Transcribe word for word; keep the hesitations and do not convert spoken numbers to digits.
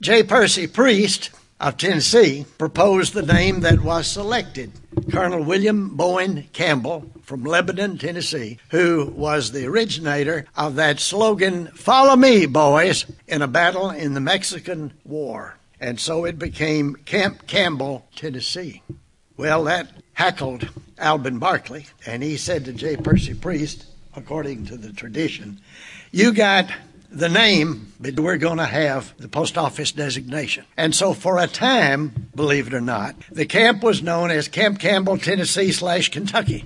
J. Percy Priest of Tennessee proposed the name that was selected. Colonel William Bowen Campbell from Lebanon, Tennessee, who was the originator of that slogan, "Follow me, boys," in a battle in the Mexican War. And so it became Camp Campbell, Tennessee. Well, that hackled Alben Barkley, and he said to J. Percy Priest, according to the tradition, "You got the name, but we're going to have the post office designation." And so for a time, believe it or not, the camp was known as Camp Campbell, Tennessee slash Kentucky.